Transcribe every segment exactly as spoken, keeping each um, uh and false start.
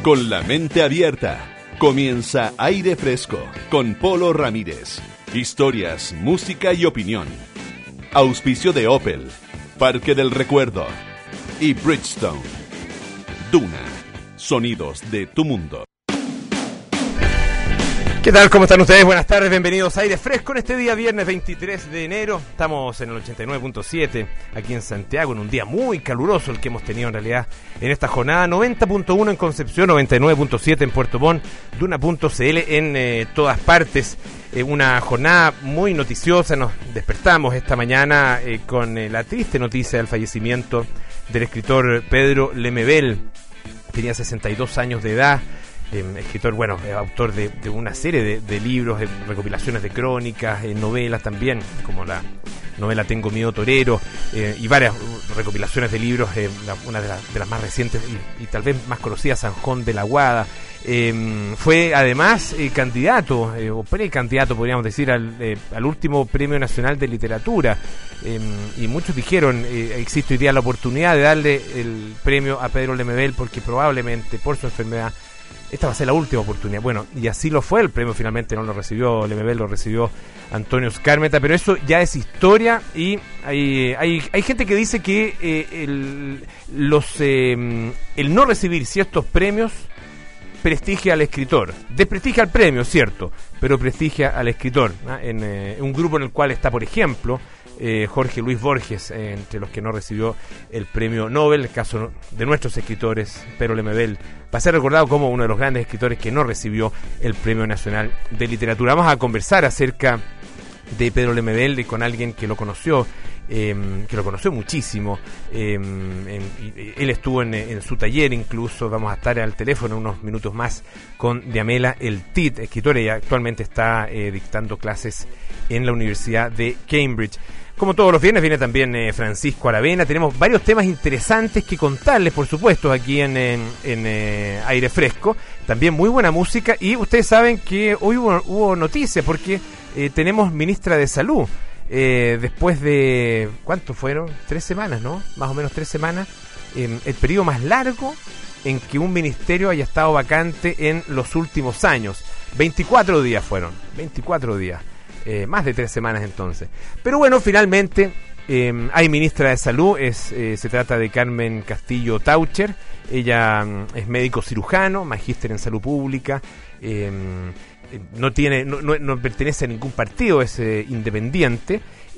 Con la mente abierta, comienza Aire Fresco con Polo Ramírez. Historias, música y opinión. Auspicio de Opel, Parque del Recuerdo y Bridgestone. Duna, sonidos de tu mundo. ¿Qué tal? ¿Cómo están ustedes? Buenas tardes, bienvenidos a Aire Fresco en este día viernes veintitrés de enero. Estamos en el ochenta y nueve punto siete aquí en Santiago, en un día muy caluroso el que hemos tenido en realidad en esta jornada. noventa punto uno en Concepción, noventa y nueve punto siete en Puerto Montt, Duna punto c l en eh, todas partes. Eh, una jornada muy noticiosa. Nos despertamos esta mañana eh, con eh, la triste noticia del fallecimiento del escritor Pedro Lemebel. Tenía sesenta y dos años de edad. Eh, escritor, bueno, eh, autor de, de una serie de, de libros, eh, recopilaciones de crónicas, eh, novelas también, como la novela Tengo Miedo Torero, eh, y varias recopilaciones de libros, eh, la, una de, la, de las más recientes y, y tal vez más conocidas, Sanjón de la Guada. Eh, fue además eh, candidato, eh, o precandidato podríamos decir, al, eh, al último Premio Nacional de Literatura, eh, y muchos dijeron, eh, existe hoy día la oportunidad de darle el premio a Pedro Lemebel porque probablemente por su enfermedad esta va a ser la última oportunidad. Bueno, y así lo fue. El premio finalmente no lo recibió Lemebel, lo recibió Antonio Skármeta, pero eso ya es historia. Y hay hay, hay gente que dice que eh, el, los eh, el no recibir ciertos premios prestigia al escritor. Desprestigia al premio, cierto, pero prestigia al escritor, ¿no? En eh, un grupo en el cual está, por ejemplo, Eh, Jorge Luis Borges, eh, entre los que no recibió el premio Nobel. El caso de nuestros escritores, Pedro Lemebel va a ser recordado como uno de los grandes escritores que no recibió el Premio Nacional de Literatura. Vamos a conversar acerca de Pedro Lemebel y con alguien que lo conoció, eh, que lo conoció muchísimo. Eh, en, él estuvo en, en su taller incluso. Vamos a estar al teléfono unos minutos más con Diamela El Tit, escritora, y actualmente está eh, dictando clases en la Universidad de Cambridge. Como todos los viernes viene también eh, Francisco Aravena. Tenemos varios temas interesantes que contarles, por supuesto, aquí en, en, en eh, Aire Fresco. También muy buena música. Y ustedes saben que hoy hubo, hubo noticias porque eh, tenemos ministra de Salud. Eh, después de, ¿cuánto fueron? Tres semanas, ¿no? Más o menos tres semanas. Eh, el periodo más largo en que un ministerio haya estado vacante en los últimos años. veinticuatro días fueron. veinticuatro días. Eh, más de tres semanas entonces. Pero bueno, finalmente eh, hay ministra de Salud. es eh, Se trata de Carmen Castillo Taucher. Ella mm, es médico cirujano, magíster en salud pública. eh, no tiene no, no, no pertenece a ningún partido, es eh, independiente.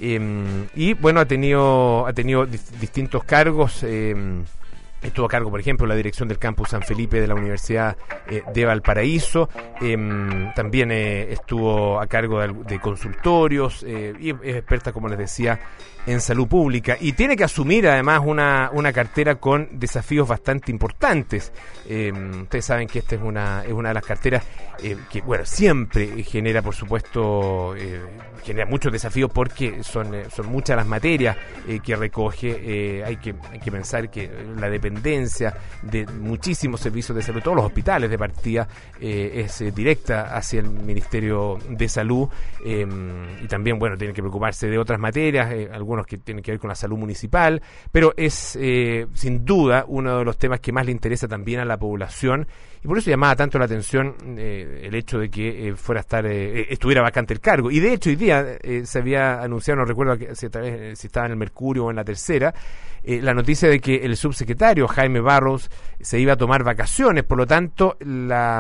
eh, y bueno, ha tenido ha tenido di- distintos cargos. eh, Estuvo a cargo, por ejemplo, la dirección del campus San Felipe de la Universidad eh, de Valparaíso. Eh, también eh, estuvo a cargo de, de consultorios eh, y es experta, como les decía, en salud pública. Y tiene que asumir además una, una cartera con desafíos bastante importantes. Eh, ustedes saben que esta es una, es una de las carteras eh, que, bueno, siempre genera, por supuesto, eh, genera muchos desafíos porque son, eh, son muchas las materias eh, que recoge. Eh, hay que, hay que pensar que la dependencia de muchísimos servicios de salud, todos los hospitales de partida, eh, es eh, directa hacia el Ministerio de Salud. Eh, y también, bueno, tienen que preocuparse de otras materias, eh, algunos que tienen que ver con la salud municipal, pero es eh, sin duda uno de los temas que más le interesa también a la población, y por eso llamaba tanto la atención eh, el hecho de que eh, fuera a estar eh, estuviera vacante el cargo. Y de hecho hoy día eh, se había anunciado, no recuerdo que, si, si estaba en el Mercurio o en la Tercera, eh, la noticia de que el subsecretario Jaime Barros se iba a tomar vacaciones. Por lo tanto, la,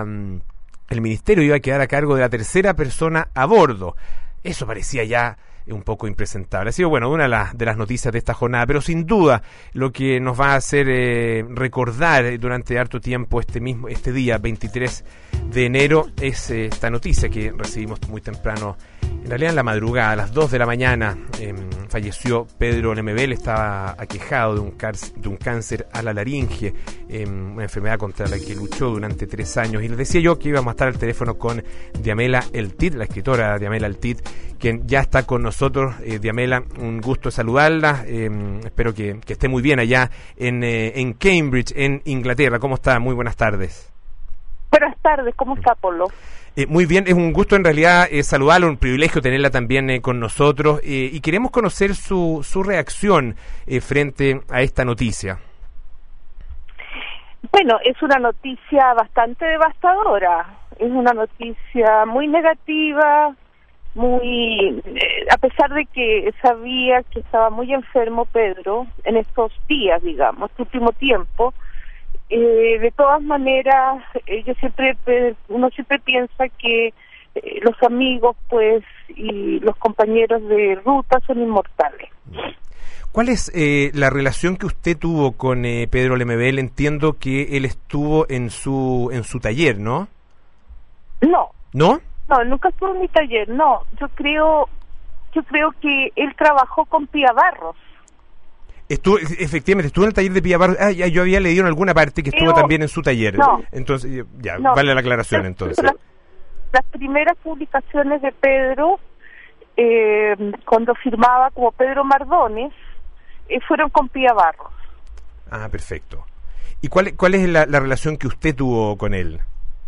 el ministerio iba a quedar a cargo de la tercera persona a bordo. Eso parecía ya un poco impresentable. Ha sido, bueno, una de las, de las noticias de esta jornada, pero sin duda lo que nos va a hacer eh, recordar durante harto tiempo este mismo este día veintitrés de enero es eh, esta noticia que recibimos muy temprano, en realidad en la madrugada, a las dos de la mañana. Eh, falleció Pedro Lemebel. Estaba aquejado de un, car- de un cáncer a la laringe, eh, una enfermedad contra la que luchó durante tres años. Y les decía yo que íbamos a estar al teléfono con Diamela El Tit, la escritora Diamela El Tit, quien ya está con nosotros. eh, Diamela, un gusto saludarla. Eh, espero que, que esté muy bien allá en, eh, en Cambridge, en Inglaterra. ¿Cómo está? Muy buenas tardes. Buenas tardes, ¿cómo está, Polo? Eh, muy bien, es un gusto en realidad eh, saludarla, un privilegio tenerla también eh, con nosotros, eh, y queremos conocer su, su reacción eh, frente a esta noticia. Bueno, es una noticia bastante devastadora, es una noticia muy negativa, muy eh, a pesar de que sabía que estaba muy enfermo Pedro en estos días, digamos, este último tiempo, eh, de todas maneras, eh, yo siempre, eh, uno siempre piensa que eh, los amigos, pues, y los compañeros de ruta son inmortales. ¿Cuál es eh, la relación que usted tuvo con eh, Pedro Lemebel? Entiendo que él estuvo en su en su taller, ¿no? No. ¿No? No, nunca estuvo en mi taller, no. Yo creo, yo creo que él trabajó con Pía Barros. Estuvo, efectivamente, estuvo en el taller de Pía Barros. Ah, ya, yo había leído en alguna parte que estuvo Pero, también en su taller. No. Entonces, ya, No. vale la aclaración entonces. Las, las primeras publicaciones de Pedro, eh, cuando firmaba como Pedro Mardones, eh, fueron con Pía Barros. Ah, perfecto. ¿Y cuál, cuál es la, la relación que usted tuvo con él?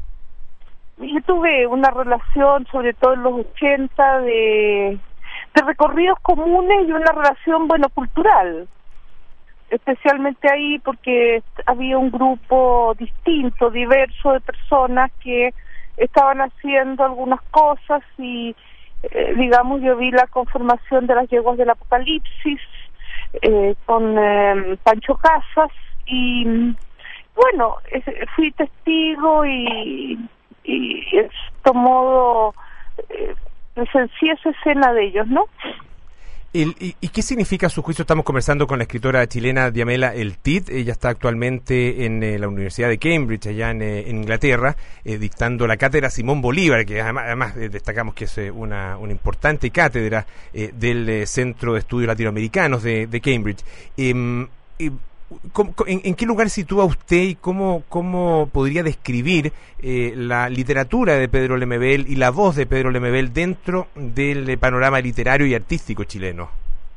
Yo tuve una relación, sobre todo en los ochenta, de, de recorridos comunes y una relación, bueno, cultural. Especialmente ahí porque había un grupo distinto, diverso de personas que estaban haciendo algunas cosas y, eh, digamos, yo vi la conformación de las yeguas del Apocalipsis eh, con eh, Pancho Casas y, bueno, es, fui testigo y... y en cierto modo eh, presencié esa escena de ellos, ¿no? El, y, ¿Y qué significa a su juicio? Estamos conversando con la escritora chilena Diamela El Tit. Ella está actualmente en eh, la Universidad de Cambridge, allá en, eh, en Inglaterra, eh, dictando la cátedra Simón Bolívar, que además, además eh, destacamos que es eh, una, una importante cátedra eh, del eh, Centro de Estudios Latinoamericanos de, de Cambridge. Eh, eh, ¿Cómo, en, ¿En qué lugar sitúa usted y cómo, cómo podría describir eh, la literatura de Pedro Lemebel y la voz de Pedro Lemebel dentro del eh, panorama literario y artístico chileno?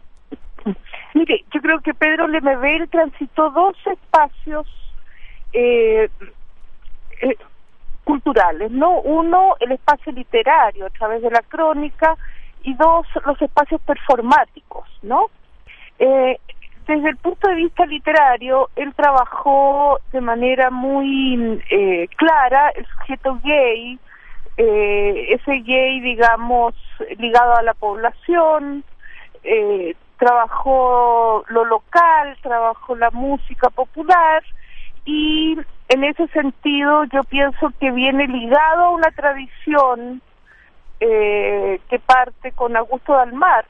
Mire, yo creo que Pedro Lemebel transitó dos espacios eh, eh, culturales, ¿no? Uno, el espacio literario a través de la crónica, y dos, los espacios performáticos, ¿no? Eh, Desde el punto de vista literario, él trabajó de manera muy eh, clara el sujeto gay, eh, ese gay, digamos, ligado a la población, eh, trabajó lo local, trabajó la música popular, y en ese sentido yo pienso que viene ligado a una tradición eh, que parte con Augusto Dalmar,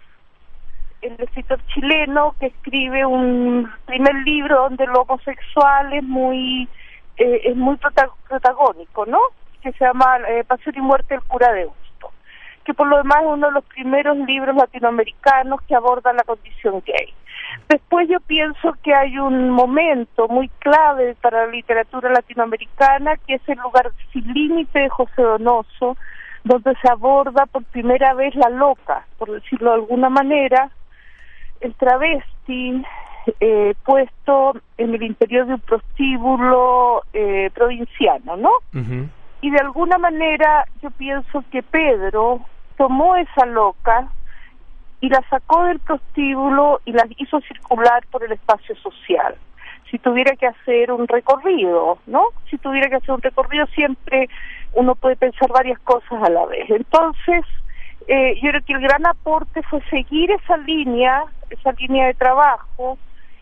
el escritor chileno que escribe un primer libro donde lo homosexual es muy eh, es muy prota- protagónico, ¿no? Que se llama eh, Pasión y Muerte del Cura de Hosto, que por lo demás es uno de los primeros libros latinoamericanos que aborda la condición gay. Después yo pienso que hay un momento muy clave para la literatura latinoamericana, que es El lugar sin límite de José Donoso, donde se aborda por primera vez la loca, por decirlo de alguna manera, el travesti eh, puesto en el interior de un prostíbulo eh, provinciano, ¿no? Uh-huh. Y de alguna manera yo pienso que Pedro tomó esa loca y la sacó del prostíbulo y la hizo circular por el espacio social. Si tuviera que hacer un recorrido, ¿no? Si tuviera que hacer un recorrido, siempre uno puede pensar varias cosas a la vez. Entonces, Eh, yo creo que el gran aporte fue seguir esa línea, esa línea de trabajo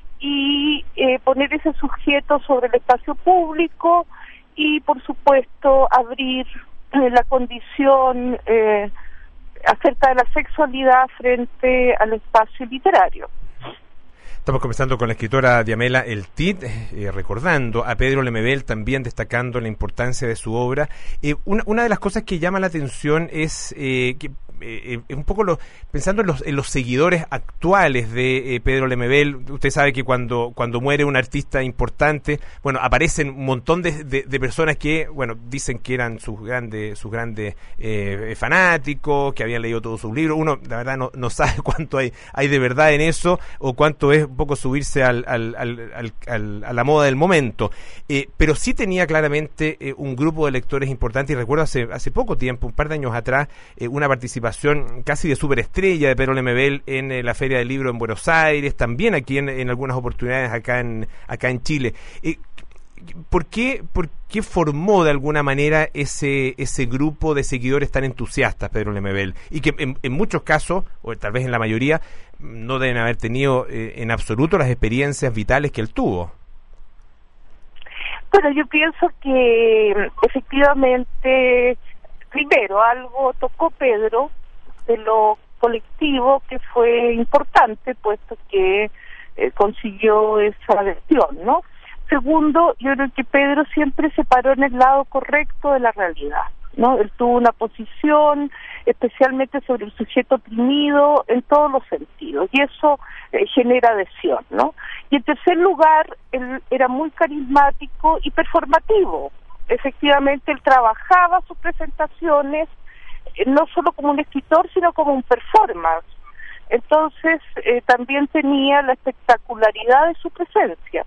y eh, poner ese sujeto sobre el espacio público y, por supuesto, abrir eh, la condición eh, acerca de la sexualidad frente al espacio literario. Estamos conversando con la escritora Diamela El Tit, eh, recordando a Pedro Lemebel, también destacando la importancia de su obra. Eh, una, una de las cosas que llama la atención es eh, que Eh, eh, un poco lo, pensando en los, en los seguidores actuales de eh, Pedro Lemebel. Usted sabe que cuando cuando muere un artista importante, bueno, aparecen un montón de, de, de personas que, bueno, dicen que eran sus grandes sus grandes eh, fanáticos, que habían leído todos sus libros. Uno, la verdad, no, no sabe cuánto hay hay de verdad en eso, o cuánto es un poco subirse al, al, al, al, al a la moda del momento. Eh, pero sí tenía claramente eh, un grupo de lectores importante, y recuerdo hace hace poco tiempo, un par de años atrás, eh, una participación casi de superestrella de Pedro Lemebel en eh, la Feria del Libro en Buenos Aires, también aquí en, en algunas oportunidades acá en acá en Chile. Eh, ¿por qué, por qué formó de alguna manera ese ese grupo de seguidores tan entusiastas, Pedro Lemebel? Y que en, en muchos casos, o tal vez en la mayoría, no deben haber tenido eh, en absoluto las experiencias vitales que él tuvo. Bueno, yo pienso que efectivamente, primero, algo tocó Pedro de lo colectivo que fue importante, puesto que eh, consiguió esa adhesión, ¿no? Segundo, yo creo que Pedro siempre se paró en el lado correcto de la realidad, ¿no? Él tuvo una posición especialmente sobre el sujeto oprimido en todos los sentidos, y eso eh, genera adhesión, ¿no? Y en tercer lugar, él era muy carismático y performativo. Efectivamente, él trabajaba sus presentaciones eh, no solo como un escritor, sino como un performance. Entonces, eh, también tenía la espectacularidad de su presencia.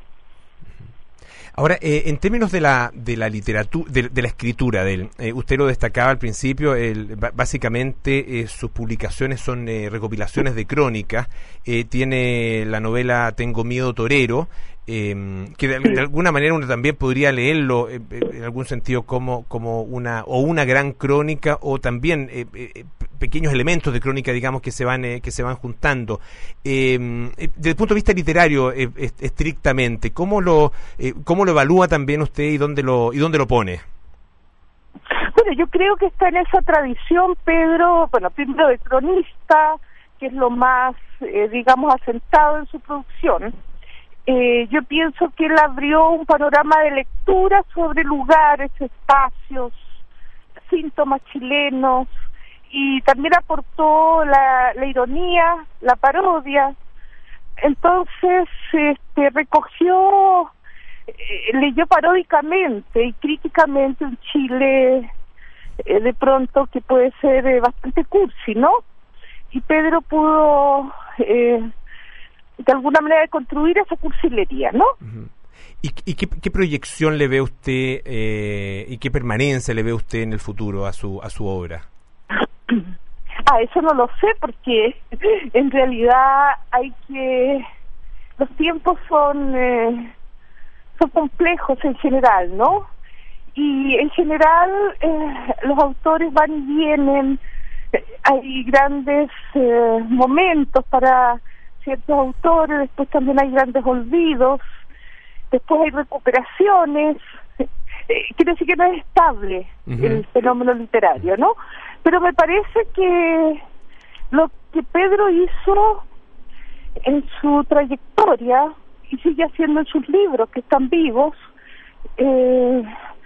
Ahora, eh, en términos de la de la literatura, de, de la escritura de él, eh, usted lo destacaba al principio, el, básicamente eh, sus publicaciones son eh, recopilaciones de crónicas, eh, tiene la novela Tengo miedo torero, eh, que de, de alguna manera uno también podría leerlo eh, en algún sentido como como una o una gran crónica, o también eh, eh, pequeños elementos de crónica, digamos, que se van eh, que se van juntando. Eh, desde el punto de vista literario, eh, estrictamente, ¿cómo lo eh, cómo lo evalúa también usted y dónde lo y dónde lo pone? Bueno, yo creo que está en esa tradición, Pedro, bueno, primero de cronista, que es lo más, eh, digamos, asentado en su producción. Eh, yo pienso que él abrió un panorama de lectura sobre lugares, espacios, síntomas chilenos, y también aportó la, la ironía, la parodia. Entonces, este, recogió, eh, leyó paródicamente y críticamente un Chile eh, de pronto que puede ser eh, bastante cursi, ¿no? Y Pedro pudo eh, de alguna manera construir esa cursilería, ¿no? Uh-huh. ¿Y, y qué, qué proyección le ve usted eh, y qué permanencia le ve usted en el futuro a su a su obra? Ah, eso no lo sé, porque en realidad hay que... Los tiempos son eh, son complejos en general, ¿no? Y en general eh, los autores van y vienen, hay grandes eh, momentos para ciertos autores, después también hay grandes olvidos, después hay recuperaciones, eh, quiere decir que no es estable uh-huh. el fenómeno literario, ¿no? Pero me parece que lo que Pedro hizo en su trayectoria y sigue haciendo en sus libros, que están vivos, eh,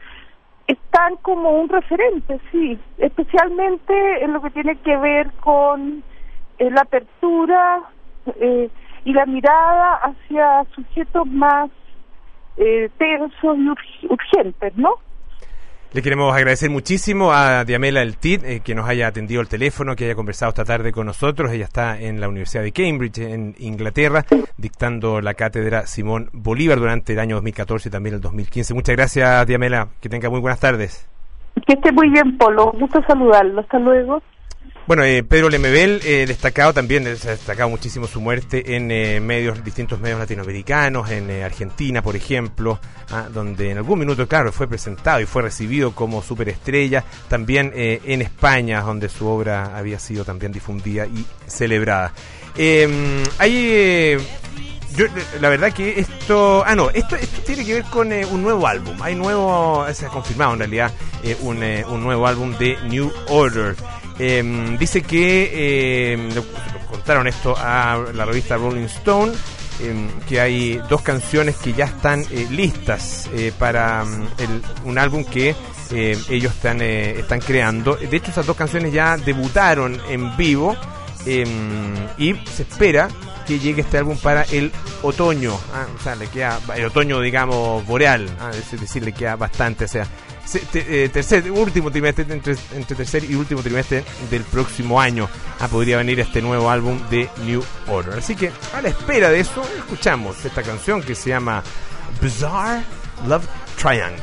están como un referente, sí, especialmente en lo que tiene que ver con eh, la apertura eh, y la mirada hacia sujetos más eh, tensos y urg- urgentes, ¿no? Le queremos agradecer muchísimo a Diamela El Cid eh, que nos haya atendido el teléfono, que haya conversado esta tarde con nosotros. Ella está en la Universidad de Cambridge, en Inglaterra, dictando la cátedra Simón Bolívar durante el año dos mil catorce y también el dos mil quince. Muchas gracias, Diamela. Que tenga muy buenas tardes. Que esté muy bien, Polo. Gusto saludarlo. Hasta luego. Bueno, eh, Pedro Lemebel, eh, destacado también, se ha destacado muchísimo su muerte en eh, medios, distintos medios latinoamericanos, en eh, Argentina, por ejemplo, ah, donde en algún minuto, claro, fue presentado y fue recibido como superestrella, también eh, en España, donde su obra había sido también difundida y celebrada. Eh, hay... Eh, Yo, la verdad que esto... Ah, no, esto, esto tiene que ver con eh, un nuevo álbum. Hay nuevo... Se ha confirmado en realidad eh, un, eh, un nuevo álbum de New Order. Eh, dice que... Eh, le contaron esto a la revista Rolling Stone, eh, que hay dos canciones que ya están eh, listas eh, para um, el, un álbum que eh, ellos están, eh, están creando. De hecho, esas dos canciones ya debutaron en vivo eh, y se espera que llegue este álbum para el otoño, ah, o sea, le queda el otoño, digamos, boreal, ah, es decir, le queda bastante, o sea, se, te, eh, tercer, último trimestre, entre, entre tercer y último trimestre del próximo año, ah, podría venir este nuevo álbum de New Order. Así que, a la espera de eso, escuchamos esta canción que se llama Bizarre Love Triangle.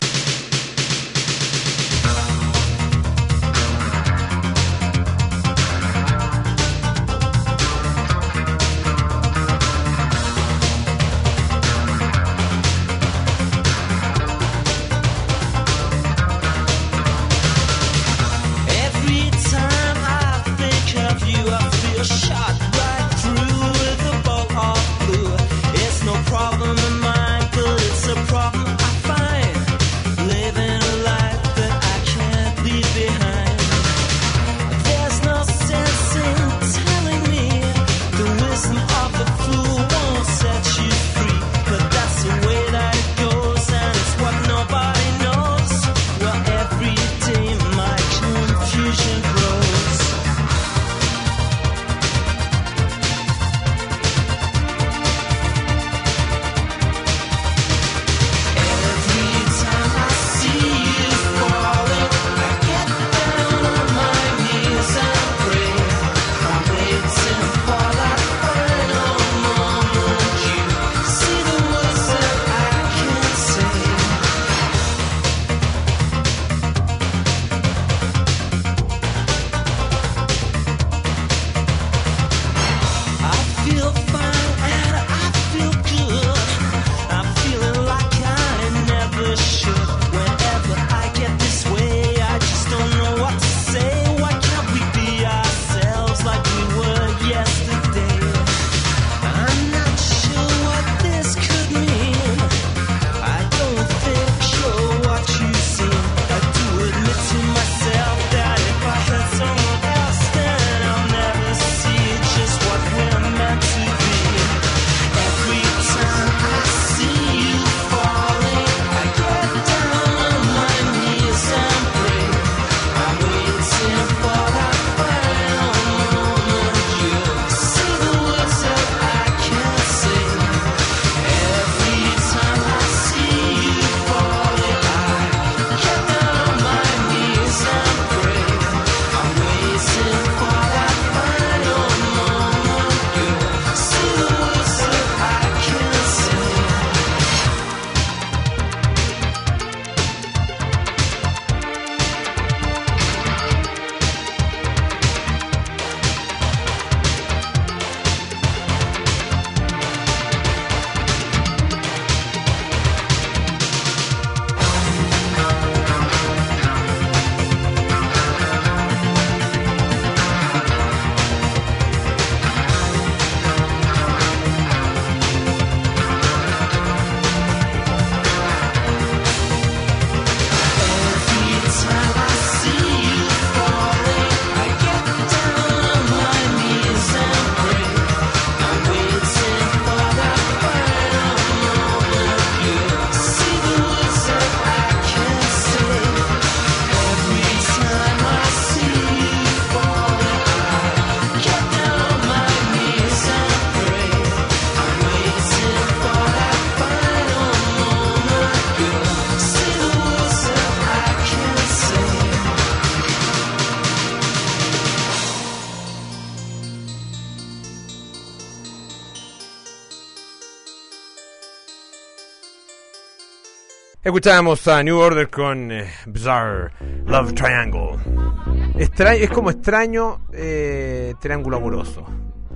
Escuchábamos a New Order con eh, Bizarre Love Triangle. Extra- es como extraño eh, triángulo amoroso.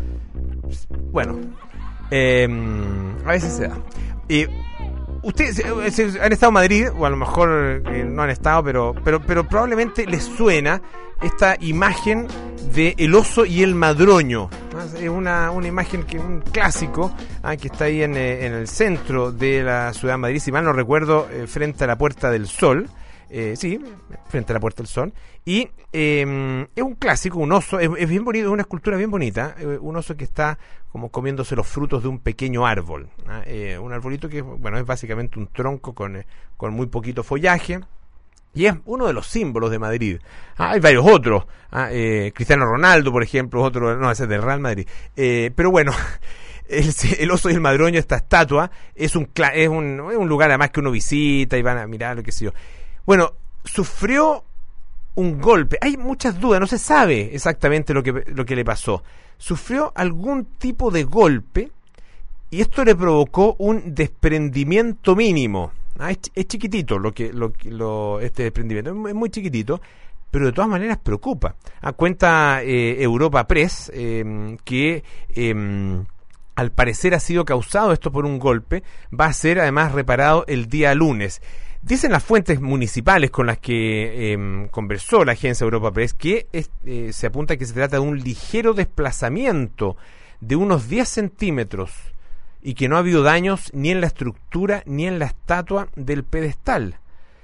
Bueno, eh, a veces se da. Y ustedes han estado en Madrid, o a lo mejor eh, no han estado, pero, pero, pero probablemente les suena esta imagen de el oso y el madroño. Es una, una imagen que un clásico ah, que está ahí en, eh, en el centro de la ciudad de Madrid, si mal no recuerdo, eh, frente a la Puerta del Sol. Eh, sí, frente a la Puerta del Sol. Y eh, es un clásico, un oso, es, es bien bonito, es una escultura bien bonita, eh, un oso que está como comiéndose los frutos de un pequeño árbol, ¿ah? eh, un arbolito que, bueno, es básicamente un tronco con, eh, con muy poquito follaje. Y es uno de los símbolos de Madrid. Ah, hay varios otros. Ah, eh, Cristiano Ronaldo, por ejemplo, otro, no, ese es del Real Madrid. Eh, pero bueno, el, el oso y el madroño, esta estatua, es un, es un es un lugar además que uno visita y van a mirar, lo que sé yo. Bueno, sufrió un golpe. Hay muchas dudas, no se sabe exactamente lo que, lo que le pasó. Sufrió algún tipo de golpe y esto le provocó un desprendimiento mínimo. Ah, es, es chiquitito lo que, lo, lo este desprendimiento, es muy chiquitito, pero de todas maneras preocupa. Ah, cuenta eh, Europa Press eh, que eh, al parecer ha sido causado esto por un golpe, va a ser además reparado el día lunes. Dicen las fuentes municipales con las que eh, conversó la agencia Europa Press que es, eh, se apunta que se trata de un ligero desplazamiento de unos diez centímetros y que no ha habido daños ni en la estructura ni en la estatua del pedestal.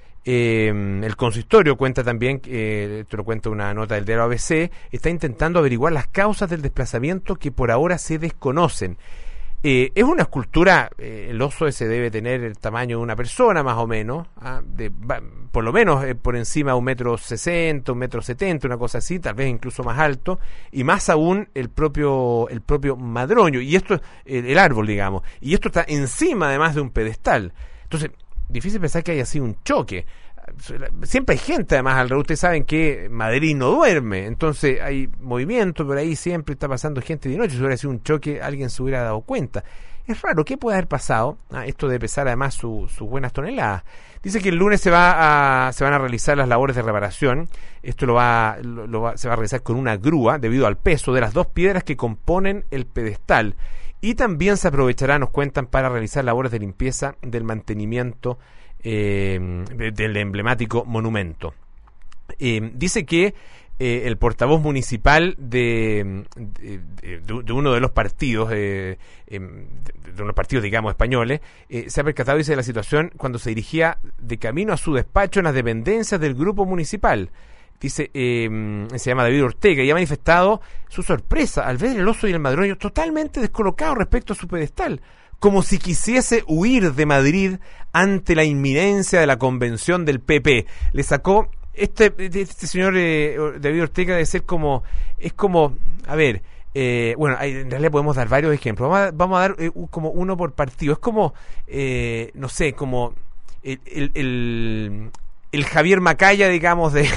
Eh, el consistorio cuenta también, eh, esto lo cuenta una nota del diario A B C, está intentando averiguar las causas del desplazamiento que por ahora se desconocen. Eh, es una escultura, eh, el oso ese debe tener el tamaño de una persona más o menos, ¿ah? de, va, por lo menos eh, por encima de un metro sesenta, un metro setenta, una cosa así, tal vez incluso más alto, y más aún el propio el propio madroño, y esto el, el árbol, digamos, y esto está encima además de un pedestal. Entonces, difícil pensar que haya sido un choque. Siempre hay gente además alrededor, ustedes saben que Madrid no duerme, entonces hay movimiento, pero ahí siempre está pasando gente de noche. Si hubiera sido un choque, alguien se hubiera dado cuenta. Es raro, ¿qué puede haber pasado? Ah, esto de pesar además sus su buenas toneladas. Dice que el lunes se va a, se van a realizar las labores de reparación. Esto lo va, lo, lo va, se va a realizar con una grúa debido al peso de las dos piedras que componen el pedestal. Y también se aprovechará, nos cuentan, para realizar labores de limpieza del mantenimiento Eh, del emblemático monumento. Eh, dice que eh, el portavoz municipal de, de, de, de uno de los partidos, eh, eh, de, de unos partidos, digamos, españoles, eh, se ha percatado, dice, de la situación cuando se dirigía de camino a su despacho en las dependencias del grupo municipal. Dice, eh, se llama David Ortega, y ha manifestado su sorpresa al ver el oso y el madroño totalmente descolocados respecto a su pedestal, como si quisiese huir de Madrid ante la inminencia de la convención del P P. Le sacó, este, este señor eh, David Ortega debe ser como, es como, a ver, eh, bueno, hay, en realidad podemos dar varios ejemplos, vamos a, vamos a dar eh, como uno por partido, es como, eh, no sé, como el, el, el, el Javier Macaya, digamos, de...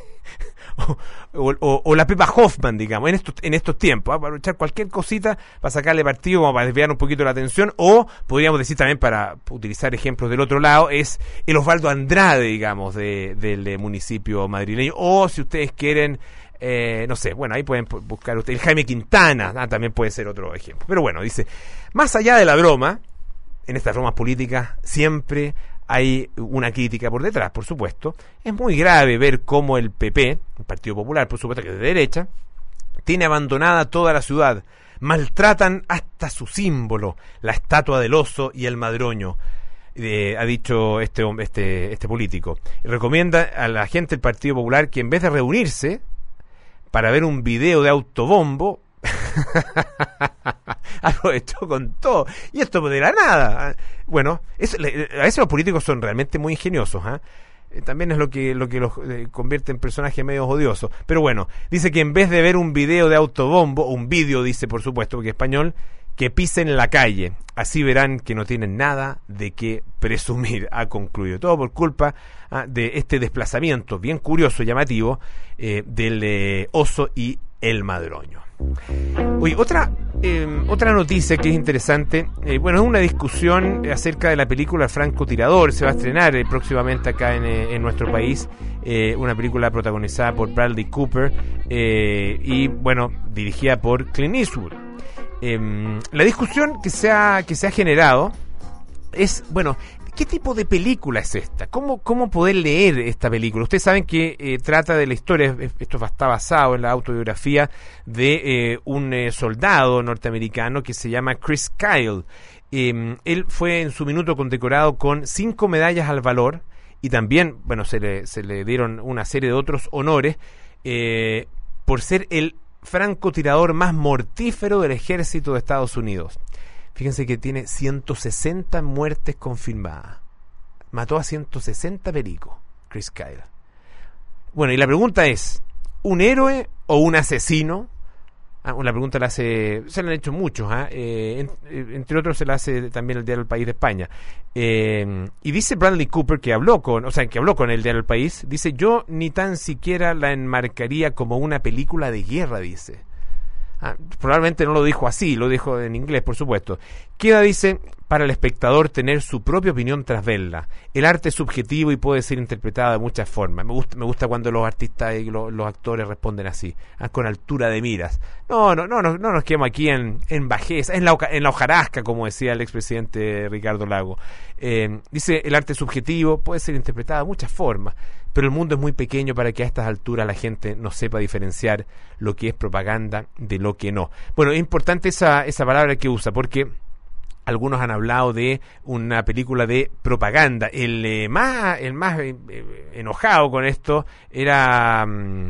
O, o, o la Pepa Hoffman, digamos, en estos en estos tiempos, ¿eh? Para aprovechar cualquier cosita para sacarle partido, como para desviar un poquito la atención, o podríamos decir también, para utilizar ejemplos del otro lado, es el Osvaldo Andrade, digamos, de, del de municipio madrileño, o si ustedes quieren, eh, no sé, bueno, ahí pueden buscar ustedes, el Jaime Quintana, ah, también puede ser otro ejemplo. Pero bueno, dice, más allá de la broma, en estas bromas políticas siempre hay una crítica por detrás, por supuesto. Es muy grave ver cómo el P P, el Partido Popular, por supuesto que es de derecha, tiene abandonada toda la ciudad. Maltratan hasta su símbolo, la estatua del oso y el madroño, eh, ha dicho este, este, este político. Y recomienda a la gente del Partido Popular que en vez de reunirse para ver un video de autobombo, aprovechó con todo, y esto de la nada. Bueno, eso, a veces los políticos son realmente muy ingeniosos, ¿eh? Eh, también es lo que lo que los eh, convierte en personajes medio odiosos. Pero bueno, dice que en vez de ver un video de autobombo, un vídeo, dice, por supuesto, porque es español, que pisen la calle, así verán que no tienen nada de qué presumir, ha concluido. Todo por culpa ah, de este desplazamiento bien curioso, llamativo, eh, del eh, oso y el madroño. Oye, otra Eh, otra noticia que es interesante, eh, bueno, es una discusión acerca de la película Francotirador. Se va a estrenar eh, próximamente acá en, eh, en nuestro país, eh, una película protagonizada por Bradley Cooper eh, y, bueno, dirigida por Clint Eastwood. Eh, la discusión que se ha, que se ha generado es, bueno, ¿qué tipo de película es esta? ¿Cómo, cómo poder leer esta película? Ustedes saben que eh, trata de la historia, esto está basado en la autobiografía de eh, un eh, soldado norteamericano que se llama Chris Kyle. Eh, él fue en su minuto condecorado con cinco medallas al valor y también, bueno, se le, se le dieron una serie de otros honores eh, por ser el francotirador más mortífero del ejército de Estados Unidos. Fíjense que tiene ciento sesenta muertes confirmadas. Mató a ciento sesenta pericos, Chris Kyle. Bueno, y la pregunta es, ¿un héroe o un asesino? Ah, la pregunta la hace, se la han hecho muchos, ¿eh? Eh, en, entre otros se la hace también el diario El País de España. Eh, y dice Bradley Cooper, que habló con, o sea, que habló con el diario El País, dice, yo ni tan siquiera la enmarcaría como una película de guerra, dice. Ah, probablemente no lo dijo así, lo dijo en inglés, por supuesto. Queda, dice, para el espectador tener su propia opinión tras verla. El arte es subjetivo y puede ser interpretado de muchas formas. Me gusta, me gusta cuando los artistas y los, los actores responden así, ah, con altura de miras. No, no, no, no, no nos quedamos aquí en, en bajeza, en la, en la hojarasca, como decía el expresidente Ricardo Lagos. Eh, dice, el arte es subjetivo, puede ser interpretado de muchas formas, pero el mundo es muy pequeño para que a estas alturas la gente no sepa diferenciar lo que es propaganda de lo que no. Bueno, es importante esa, esa palabra que usa, porque algunos han hablado de una película de propaganda. El eh, más, el más eh, enojado con esto era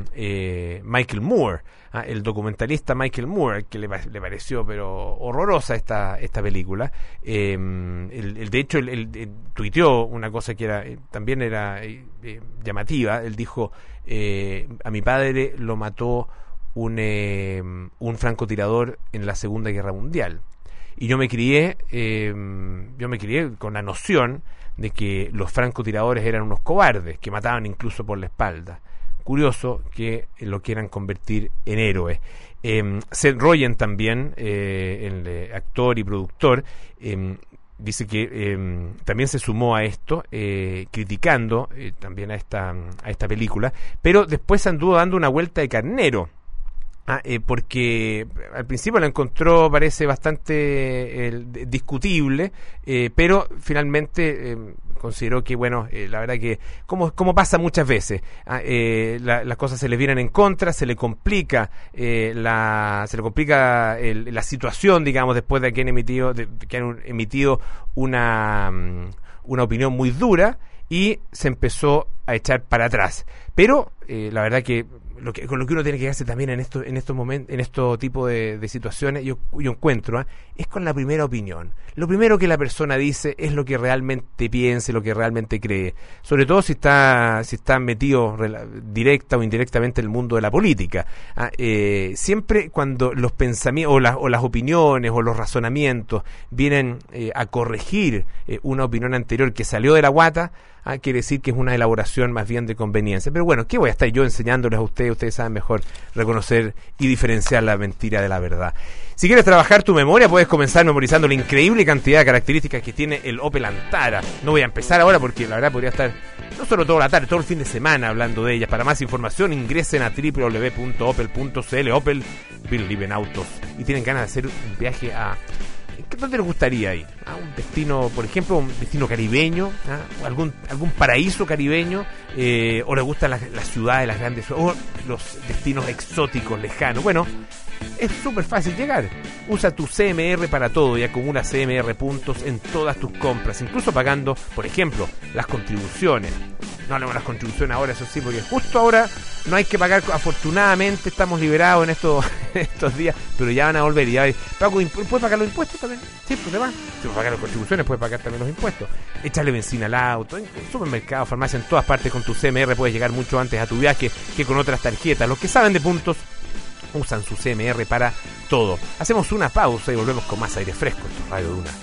eh, Michael Moore, ¿ah? El documentalista Michael Moore, que le, le pareció pero horrorosa esta esta película. Eh, el, el, de hecho, él, él, él tuiteó una cosa que era eh, también era eh, eh, llamativa. Él dijo, eh, a mi padre lo mató un, eh, un francotirador en la Segunda Guerra Mundial. Y yo me crié, eh, yo me crié con la noción de que los francotiradores eran unos cobardes, que mataban incluso por la espalda. Curioso que lo quieran convertir en héroe. Eh, Seth Rogen también, eh, el eh, actor y productor, eh, dice que eh, también se sumó a esto, eh, criticando eh, también a esta, a esta película, pero después anduvo dando una vuelta de carnero. Ah, eh, porque al principio la encontró, parece, bastante eh, discutible, eh, pero finalmente eh, consideró que, bueno, eh, la verdad que, como, como pasa muchas veces, ah, eh, la, las cosas se les vienen en contra, se le complica eh, la se le complica el, la situación, digamos, después de que han emitido, de, que han emitido una, una opinión muy dura, y se empezó a echar para atrás. Pero eh, la verdad que Lo que, con lo que uno tiene que quedarse también en estos en estos momentos, en estos tipos de, de situaciones, yo, yo encuentro, ¿eh? es con la primera opinión. Lo primero que la persona dice es lo que realmente piense, lo que realmente cree. Sobre todo si está si está metido directa o indirectamente en el mundo de la política. ¿Ah? Eh, siempre cuando los pensamientos o, la, o las opiniones o los razonamientos vienen eh, a corregir eh, una opinión anterior que salió de la guata, Ah, quiere decir que es una elaboración más bien de conveniencia. Pero bueno, ¿qué voy a estar yo enseñándoles a ustedes? Ustedes saben mejor reconocer y diferenciar la mentira de la verdad. Si quieres trabajar tu memoria, puedes comenzar memorizando la increíble cantidad de características que tiene el Opel Antara. No voy a empezar ahora porque la verdad podría estar no solo toda la tarde, todo el fin de semana hablando de ellas. Para más información ingresen a doble u doble u doble u punto opel punto c l. Opel, Believe in Autos. Y tienen ganas de hacer un viaje a... ¿Dónde les gustaría ir? ¿Ah? Un destino, por ejemplo, un destino caribeño, ¿ah? algún algún paraíso caribeño, eh, o les gustan las, las ciudades, las grandes ciudades, o los destinos exóticos, lejanos. Bueno, es súper fácil llegar. Usa tu C M R para todo y acumula C M R puntos en todas tus compras, incluso pagando, por ejemplo, las contribuciones. No hablamos de las contribuciones ahora, eso sí, porque justo ahora no hay que pagar. Afortunadamente estamos liberados en estos en estos días, pero ya van a volver. Y ya pago, ¿puedes pagar los impuestos también? Sí, pues te va. Si puedes pagar las contribuciones, puedes pagar también los impuestos. Échale benzina al auto, en supermercado, farmacia, en todas partes. Con tu C M R puedes llegar mucho antes a tu viaje que con otras tarjetas. Los que saben de puntos usan su C M R para todo. Hacemos una pausa y volvemos con más aire fresco. Esto es Radio Duna.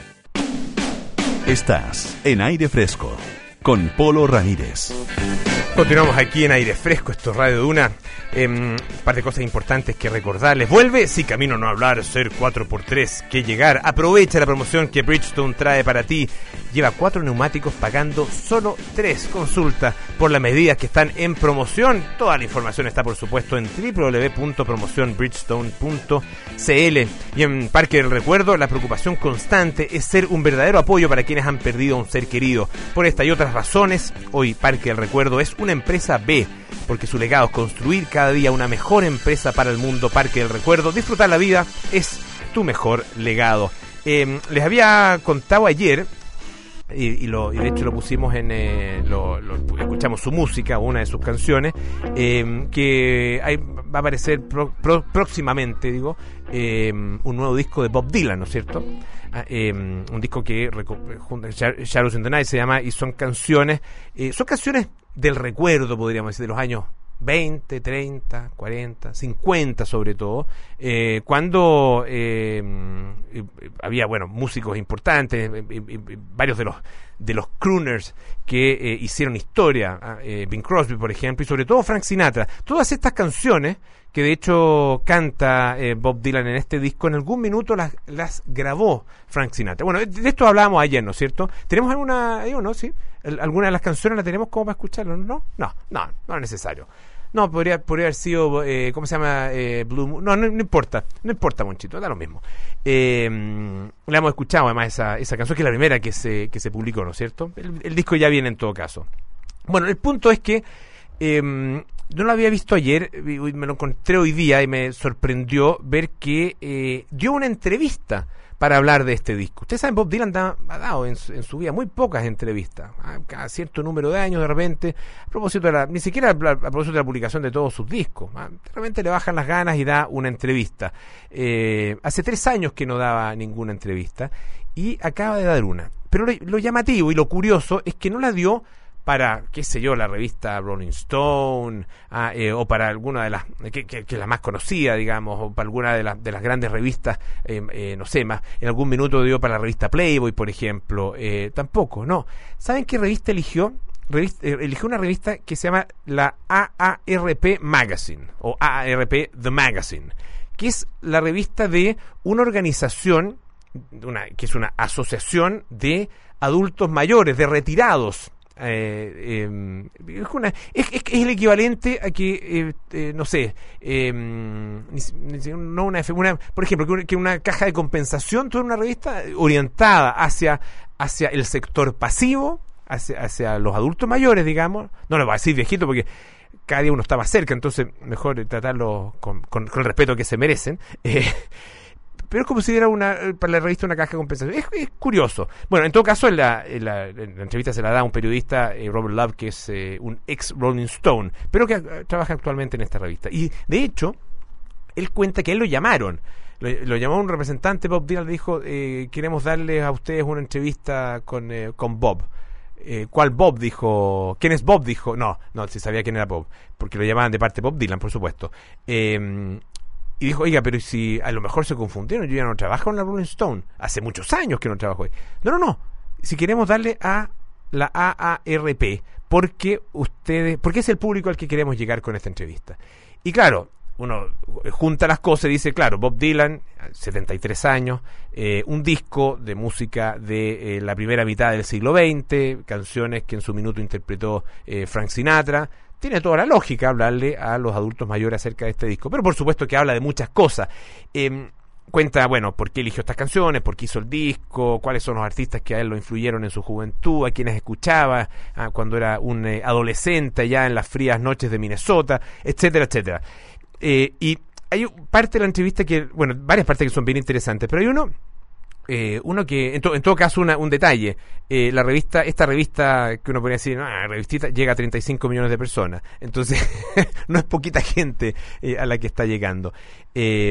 Estás en Aire Fresco con Polo Ramírez. Continuamos aquí en Aire Fresco, esto es Radio Duna. Eh, un par de cosas importantes que recordarles. Vuelve, sí, camino no hablar, ser cuatro por tres, que llegar. Aprovecha la promoción que Bridgestone trae para ti. Lleva cuatro neumáticos pagando solo tres. Consulta por las medidas que están en promoción. Toda la información está, por supuesto, en doble u doble u doble u punto promoción bridgestone punto c l. Y en Parque del Recuerdo, la preocupación constante es ser un verdadero apoyo para quienes han perdido a un ser querido. Por esta y otras razones, hoy Parque del Recuerdo es una empresa B, porque su legado es construir cada día una mejor empresa para el mundo. Parque del Recuerdo, disfrutar la vida es tu mejor legado. Eh, les había contado ayer, y, y, lo, y de hecho lo pusimos en, eh, lo, lo, escuchamos su música, una de sus canciones, eh, que hay, va a aparecer pro, pro, próximamente, digo, eh, un nuevo disco de Bob Dylan, ¿no es cierto? Eh, un disco que junta Shadows in the Night se llama, y son canciones, eh, son canciones del recuerdo, podríamos decir, de los años veinte, treinta, cuarenta, cincuenta sobre todo, eh, cuando eh, había, bueno, músicos importantes, eh, eh, varios de los de los crooners que eh, hicieron historia, eh, Bing Crosby, por ejemplo, y sobre todo Frank Sinatra. Todas estas canciones que de hecho canta eh, Bob Dylan en este disco, en algún minuto las, las grabó Frank Sinatra. Bueno, de esto hablábamos ayer, ¿no es cierto? ¿Tenemos alguna, digo, no? ¿Sí? ¿Alguna de las canciones la tenemos como para escucharlo? ¿No? No, no, no es necesario. No, podría, podría haber sido, eh, ¿cómo se llama? Eh, Blue Moon. No, no, no importa, no importa, Monchito, da lo mismo. Eh, la hemos escuchado además esa, esa canción, que es la primera que se, que se publicó, ¿no es cierto? El, el disco ya viene en todo caso. Bueno, el punto es que eh, no lo había visto ayer, me lo encontré hoy día y me sorprendió ver que eh, dio una entrevista para hablar de este disco. Ustedes saben, Bob Dylan da, ha dado en su, en su vida muy pocas entrevistas, cada cierto número de años de repente, a propósito de la, ni siquiera a, a propósito de la publicación de todos sus discos, de repente le bajan las ganas y da una entrevista. Eh, hace tres años que no daba ninguna entrevista y acaba de dar una. Pero lo, lo llamativo y lo curioso es que no la dio para, qué sé yo, la revista Rolling Stone, ah, eh, o para alguna de las, que, que, que es la más conocida, digamos, o para alguna de, la, de las grandes revistas, eh, eh, no sé, más, en algún minuto dio para la revista Playboy, por ejemplo, eh, tampoco, no. ¿Saben qué revista eligió? Revista, eh, eligió una revista que se llama la A A R P Magazine, o A A R P The Magazine, que es la revista de una organización, una, que es una asociación de adultos mayores, de retirados. Eh, eh, es, una, es, es, es el equivalente a que eh, eh, no sé eh, no una, una por ejemplo que una, que una caja de compensación, toda una revista orientada hacia hacia el sector pasivo, hacia, hacia los adultos mayores, digamos. No le voy a decir viejito porque cada día uno está más cerca, entonces mejor tratarlo con, con, con el respeto que se merecen. eh, Pero es como si diera una, para la revista una caja de compensación. Es, es curioso. Bueno, en todo caso, en la, en la, en la entrevista se la da a un periodista, eh, Robert Love, que es eh, un ex Rolling Stone, pero que eh, trabaja actualmente en esta revista. Y, de hecho, él cuenta que él lo llamaron. Lo, lo llamó un representante, Bob Dylan, le dijo, eh, queremos darles a ustedes una entrevista con, eh, con Bob. Eh, ¿Cuál Bob? Dijo. ¿Quién es Bob? Dijo. No, no, se sabía quién era Bob, porque lo llamaban de parte de Bob Dylan, por supuesto. Eh... Y dijo, oiga, pero si a lo mejor se confundieron, yo ya no trabajo en la Rolling Stone, hace muchos años que no trabajo ahí. No, no, no, si queremos darle a la A A R P, porque ustedes, porque es el público al que queremos llegar con esta entrevista. Y claro, uno junta las cosas y dice, claro, Bob Dylan, setenta y tres años, eh, un disco de música de eh, la primera mitad del siglo veinte, canciones que en su minuto interpretó eh, Frank Sinatra. Tiene toda la lógica hablarle a los adultos mayores acerca de este disco, pero por supuesto que habla de muchas cosas. Eh, cuenta, bueno, por qué eligió estas canciones, por qué hizo el disco, cuáles son los artistas que a él lo influyeron en su juventud, a quienes escuchaba ah, cuando era un eh, adolescente allá en las frías noches de Minnesota, etcétera, etcétera. Eh, y hay parte de la entrevista que, bueno, varias partes que son bien interesantes, pero hay uno... Eh, uno que, en, to, en todo caso, una, un detalle, eh, la revista, esta revista que uno podría decir, no, la revistita llega a treinta y cinco millones de personas, entonces no es poquita gente eh, a la que está llegando. Eh,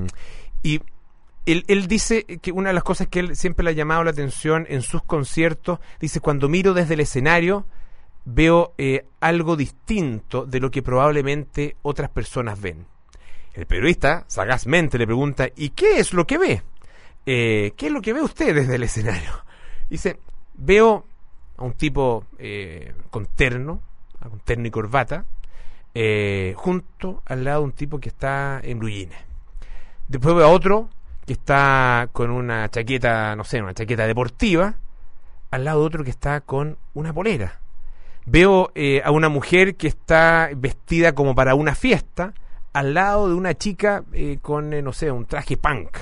y él, él dice que una de las cosas que él siempre le ha llamado la atención en sus conciertos, dice, cuando miro desde el escenario, veo eh, algo distinto de lo que probablemente otras personas ven. El periodista sagazmente le pregunta, ¿y qué es lo que ve? Eh, ¿Qué es lo que ve usted desde el escenario? Dice, veo a un tipo eh, con terno, con terno y corbata, eh, junto al lado de un tipo que está en blue jeans. Después veo a otro que está con una chaqueta, no sé, una chaqueta deportiva, al lado de otro que está con una polera. Veo eh, a una mujer que está vestida como para una fiesta, al lado de una chica eh, con, eh, no sé, un traje punk.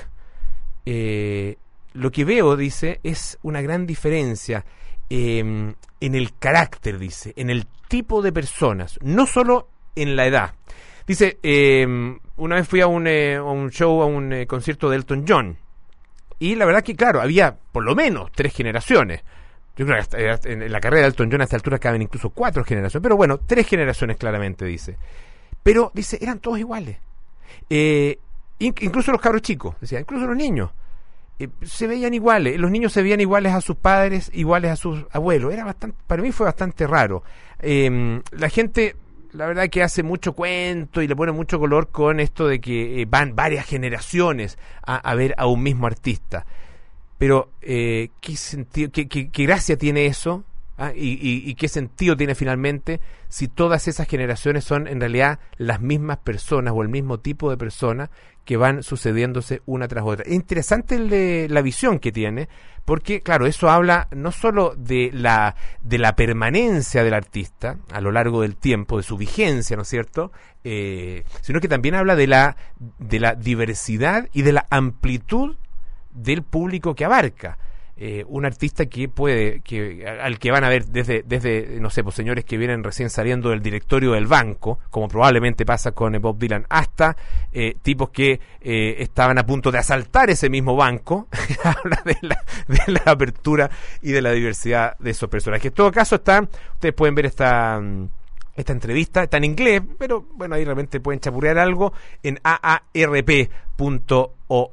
Eh, lo que veo, dice, es una gran diferencia eh, en el carácter, dice, en el tipo de personas, no solo en la edad. Dice, eh, una vez fui a un, eh, a un show, a un eh, concierto de Elton John, y la verdad que, claro, había por lo menos tres generaciones. Yo creo que hasta, en la carrera de Elton John a esta altura caben incluso cuatro generaciones, pero bueno, tres generaciones claramente, dice. Pero, dice, eran todos iguales. Eh, inc- incluso los cabros chicos, decía, incluso los niños. Eh, se veían iguales, los niños se veían iguales a sus padres, iguales a sus abuelos. Era bastante, para mí fue bastante raro. Eh, la gente, la verdad que hace mucho cuento y le pone mucho color con esto de que eh, van varias generaciones a, a ver a un mismo artista. Pero, eh, ¿qué sentido, qué, qué, qué gracia tiene eso? ¿Ah? Y, y, y qué sentido tiene finalmente si todas esas generaciones son en realidad las mismas personas o el mismo tipo de personas que van sucediéndose una tras otra. Es interesante el de, la visión que tiene, porque claro, eso habla no solo de la de la permanencia del artista a lo largo del tiempo, de su vigencia, ¿no es cierto? Eh, sino que también habla de la de la diversidad y de la amplitud del público que abarca. Eh, un artista que puede, que al que van a ver desde, desde no sé, pues señores que vienen recién saliendo del directorio del banco, como probablemente pasa con eh, Bob Dylan, hasta eh, tipos que eh, estaban a punto de asaltar ese mismo banco. Habla de la, de la apertura y de la diversidad de esos personajes. En todo caso, está, ustedes pueden ver esta esta entrevista, está en inglés, pero bueno, ahí realmente pueden chapurrear algo en a a r p punto org.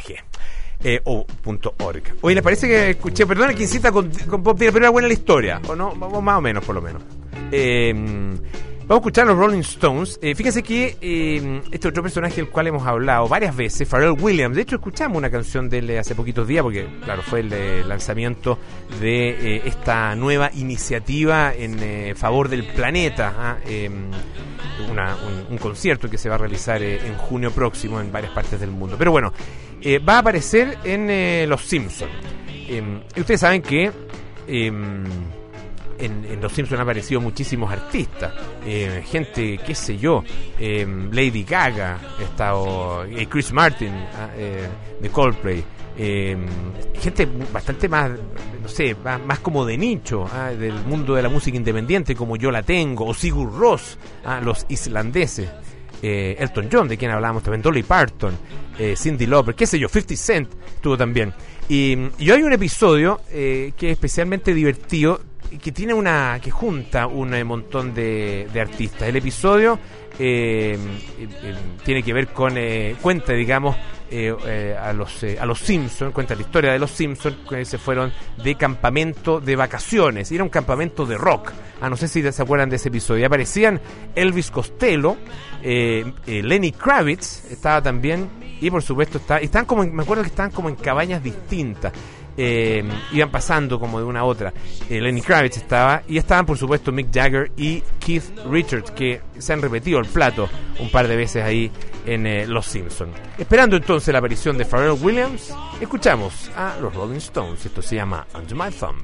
Eh, o punto org. Oye, ¿les parece que escuché? Perdón, que incita con, con Bob Dylan, pero era buena la historia, o no, más o menos, por lo menos. Eh, vamos a escuchar a los Rolling Stones. Eh, fíjense que eh, este otro personaje del cual hemos hablado varias veces, Pharrell Williams. De hecho, escuchamos una canción de él hace poquitos días, porque, claro, fue el eh, lanzamiento de eh, esta nueva iniciativa en eh, favor del planeta. ¿ah? Eh, una, un, un concierto que se va a realizar eh, en junio próximo en varias partes del mundo. Pero bueno, eh, va a aparecer en eh, Los Simpsons. Eh, y ustedes saben que eh, en, en Los Simpsons han aparecido muchísimos artistas, eh, gente, qué sé yo, eh, Lady Gaga, está, o, eh, Chris Martin eh, de Coldplay, eh, gente bastante más, no sé, más, más como de nicho, ah, del mundo de la música independiente, como Yo La Tengo, o Sigur Rós, ah, los islandeses, eh, Elton John, de quien hablábamos también, Dolly Parton, eh, Cyndi Lauper, qué sé yo, fifty Cent estuvo también. Y, y hay un episodio eh, que es especialmente divertido, que tiene una que junta un eh, montón de, de artistas. El episodio eh, eh, tiene que ver con eh, cuenta, digamos, eh, eh, a los eh, a los Simpsons, cuenta la historia de los Simpsons, que se fueron de campamento de vacaciones, y era un campamento de rock. Ah, no sé si se acuerdan de ese episodio. Y aparecían Elvis Costello, eh, eh, Lenny Kravitz estaba también, y por supuesto está, estaban como en, me acuerdo que estaban como en cabañas distintas. Eh, iban pasando como de una a otra. eh, Lenny Kravitz estaba, y estaban por supuesto Mick Jagger y Keith Richards, que se han repetido el plato un par de veces ahí en eh, Los Simpsons. Esperando entonces la aparición de Pharrell Williams, escuchamos a los Rolling Stones. Esto se llama Under My Thumb.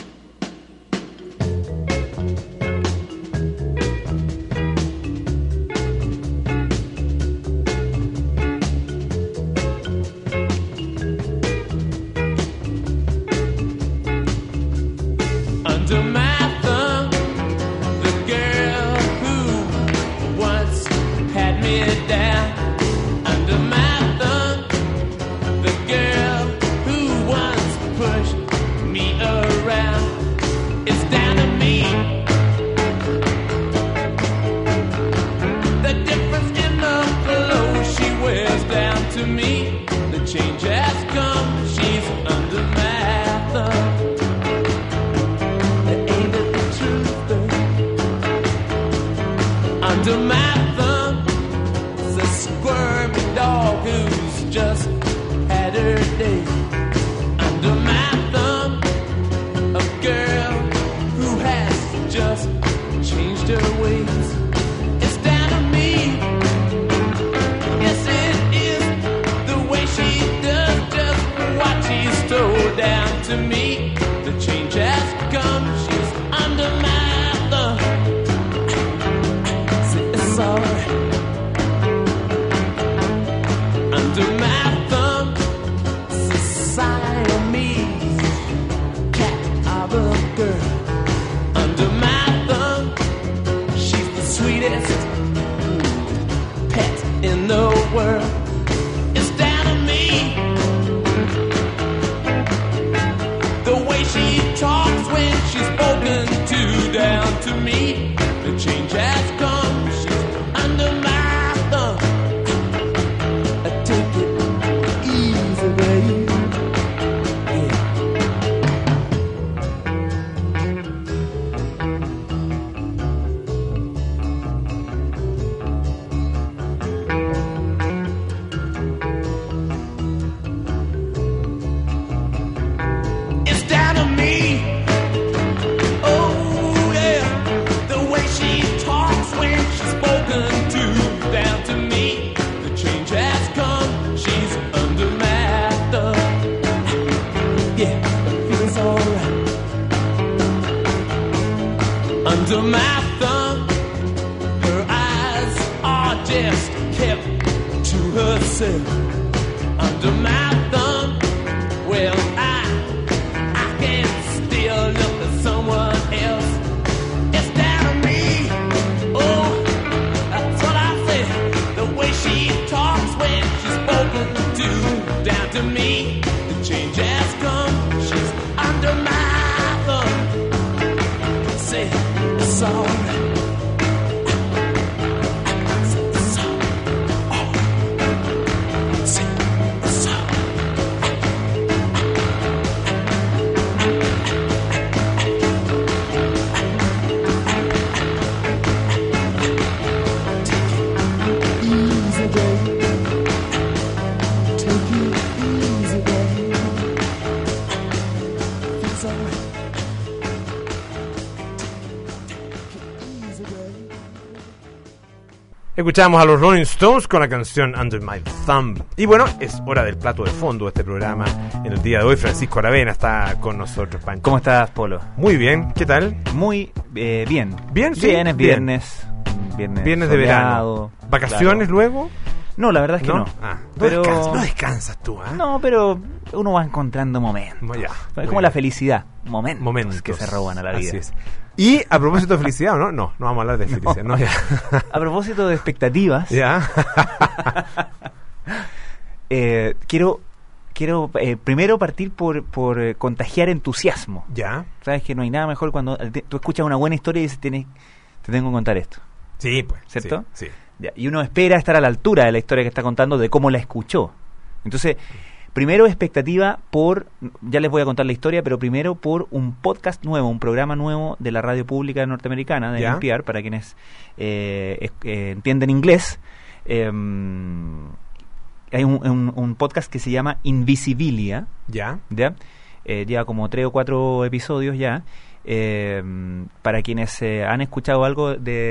Under my thumb, the girl who once had me down. Under my thumb, the girl who once pushed me around. It's down to me. The difference in the clothes she wears down to me. The change has come. She's under my thumb. Under my thumb is a squirmy dog who's just had her day. Under my thumb she talks when she's spoken to down to me. The change has come, she's under my thumb. I take it easy, baby. Under my thumb, her eyes are just kept to herself. Under my thumb, well, I, I can still look at someone else. It's down to me, oh, that's what I said. The way she talks when she's spoken to, down to me. The change has come, she's under my thumb. Say, it's all right. It's all right. Say, it's all right. Take it easy, baby. Take it easy, baby. It's all right. Escuchamos a los Rolling Stones con la canción Under My Thumb. Y bueno, es hora del plato de fondo de este programa. En el día de hoy, Francisco Aravena está con nosotros, Pancho. ¿Cómo estás, Polo? Muy bien, ¿qué tal? Muy eh, bien. ¿Bien? Sí. Bien, es viernes. Viernes, Viernes de verano. ¿Vacaciones claro. luego? No, la verdad es que no. No, ah, no, pero... descansas, no descansas tú, ¿eh? No, pero uno va encontrando momentos. Ya, es como la felicidad. Momentos, momentos que se roban a la vida. Así es. Y a propósito de felicidad, ¿o no? No, no vamos a hablar de felicidad. No, no ya. A propósito de expectativas, ya. eh, quiero quiero eh, primero partir por, por eh, contagiar entusiasmo. Ya. Sabes que no hay nada mejor cuando te, tú escuchas una buena historia y dices, tienes, te tengo que contar esto. Sí, pues. ¿Cierto? Sí. sí. Ya, y uno espera estar a la altura de la historia que está contando, de cómo la escuchó. Entonces, primero expectativa por, ya les voy a contar la historia, pero primero por un podcast nuevo, un programa nuevo de la radio pública norteamericana, de ¿Ya? N P R, para quienes eh, es, eh, entienden inglés. Eh, hay un, un, un podcast que se llama Invisibilia, Ya. ¿ya? Eh, lleva como tres o cuatro episodios ya. Eh, para quienes eh, han escuchado algo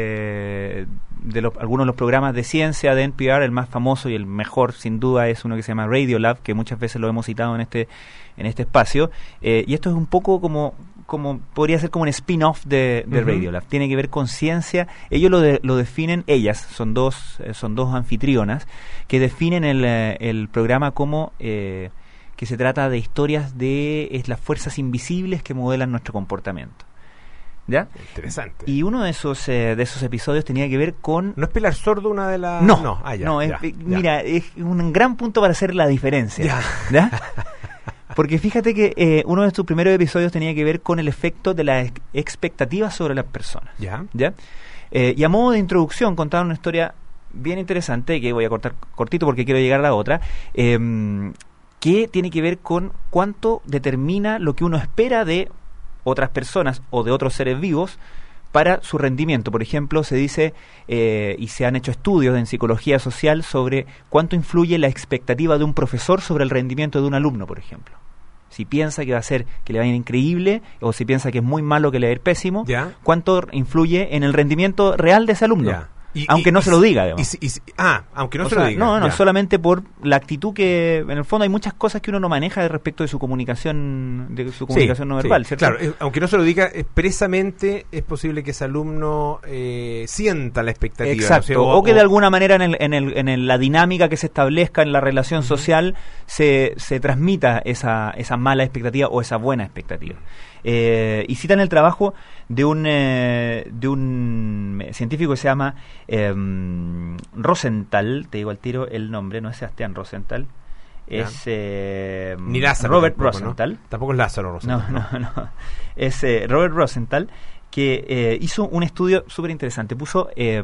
de, de los, algunos de los programas de ciencia de N P R, el más famoso y el mejor sin duda es uno que se llama Radiolab, que muchas veces lo hemos citado en este en este espacio, eh, y esto es un poco como como podría ser como un spin-off de, de uh-huh. Radiolab. Tiene que ver con ciencia. Ellos lo, de, lo definen, ellas son dos eh, son dos anfitrionas que definen el, el programa como eh, que se trata de historias de es las fuerzas invisibles que modelan nuestro comportamiento. ¿Ya? Interesante. Y uno de esos eh, de esos episodios tenía que ver con... ¿No es Pilar Sordo una de las...? No, no, ah, ya, no ya, es, ya. Mira, es un gran punto para hacer la diferencia. Ya. ¿Ya? Porque fíjate que eh, uno de sus primeros episodios tenía que ver con el efecto de las ex- expectativas sobre las personas. Ya. ¿Ya? Eh, y a modo de introducción contaron una historia bien interesante, que voy a cortar cortito porque quiero llegar a la otra, eh, que tiene que ver con cuánto determina lo que uno espera de otras personas o de otros seres vivos para su rendimiento. Por ejemplo, se dice, eh, y se han hecho estudios en psicología social sobre cuánto influye la expectativa de un profesor sobre el rendimiento de un alumno, por ejemplo. Si piensa que va a ser, que le va a ir increíble, o si piensa que es muy malo, que le va a ir pésimo, ¿Ya? ¿cuánto influye en el rendimiento real de ese alumno? Ya. Y, aunque y, no y, se lo diga, digamos. Y, y, ah, aunque no o se sea, lo diga. No, no, ya. solamente por la actitud que, en el fondo, hay muchas cosas que uno no maneja respecto de su comunicación, de su comunicación sí, no verbal, sí, ¿cierto? Claro, eh, aunque no se lo diga expresamente, es posible que ese alumno eh, sienta la expectativa. Exacto, ¿no? o, o que de alguna manera en, el, en, el, en el, la dinámica que se establezca en la relación uh-huh. social se, se transmita esa, esa mala expectativa o esa buena expectativa. Eh, y citan el trabajo de un eh, de un científico que se llama eh, Rosenthal, te digo al tiro el nombre, no es Sebastián Rosenthal, es eh, Ni Lázaro Robert tampoco, Rosenthal. ¿no? Tampoco es Lázaro Rosenthal. No, no, no. Es eh, Robert Rosenthal, que eh, hizo un estudio súper interesante. Puso eh,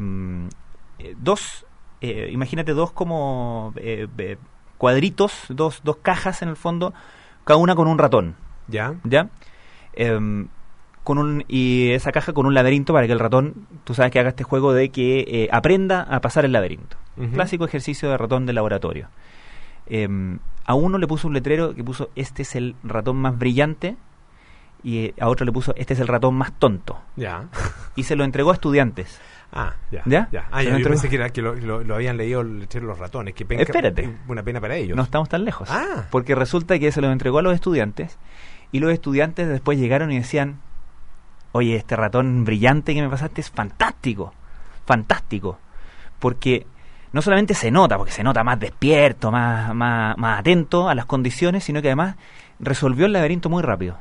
dos, eh, imagínate dos como eh, eh, cuadritos, dos, dos cajas en el fondo, cada una con un ratón. ¿Ya? ¿Ya? Eh, con un, y esa caja con un laberinto para que el ratón, tú sabes que haga este juego de que eh, aprenda a pasar el laberinto. Uh-huh. Clásico ejercicio de ratón de laboratorio. Eh, a uno le puso un letrero que puso este es el ratón más brillante y eh, a otro le puso este es el ratón más tonto. Ya. Y se lo entregó a estudiantes. Ah, ya. ¿Ya? ya. Ah, Se ya, lo yo entregó. pensé que, era, que lo, lo, lo habían leído el letrero de los ratones. Que penca, Espérate. Una pena para ellos. No estamos tan lejos. Ah. Porque resulta que se lo entregó a los estudiantes y los estudiantes después llegaron y decían, oye, este ratón brillante que me pasaste es fantástico, fantástico, porque no solamente se nota, porque se nota más despierto, más, más, más atento a las condiciones, sino que además resolvió el laberinto muy rápido.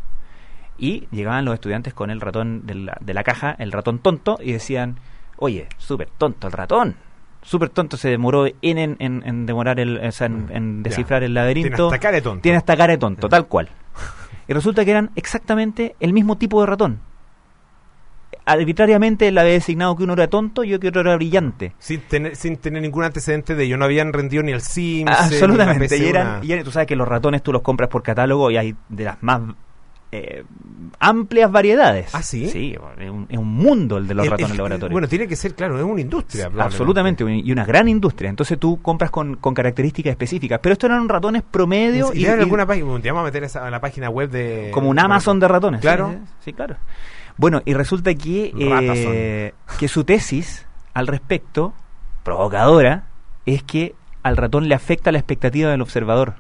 Y llegaban los estudiantes con el ratón de la, de la caja, el ratón tonto, y decían, oye, súper tonto el ratón, súper tonto, se demoró en, en, en, en demorar el, o sea, en, en descifrar Ya. el laberinto. Tiene hasta cara de tonto. Tiene hasta cara de tonto, tal cual. Y resulta que eran exactamente el mismo tipo de ratón. Arbitrariamente él había designado que uno era tonto y que otro era brillante. Sin tener, sin tener ningún antecedente de ellos. No habían rendido ni el Sims. Absolutamente. Ni la P C, Y eran, una... y eran- tú sabes que los ratones tú los compras por catálogo y hay de las más eh, amplias variedades. ¿Ah, sí? Sí, es un, es un mundo el de los El- ratones el- laboratorios. Bueno, tiene que ser, claro, es una industria. probablemente. Absolutamente, y una gran industria. Entonces tú compras con, con características específicas. Pero estos eran ratones promedio ¿Y y, tienen y alguna página? Te vamos a meter esa, a la página web de... como un Amazon de ratones. Claro. Sí, sí, sí, claro. Bueno, y resulta que, eh, que su tesis al respecto, provocadora, es que al ratón le afecta la expectativa del observador.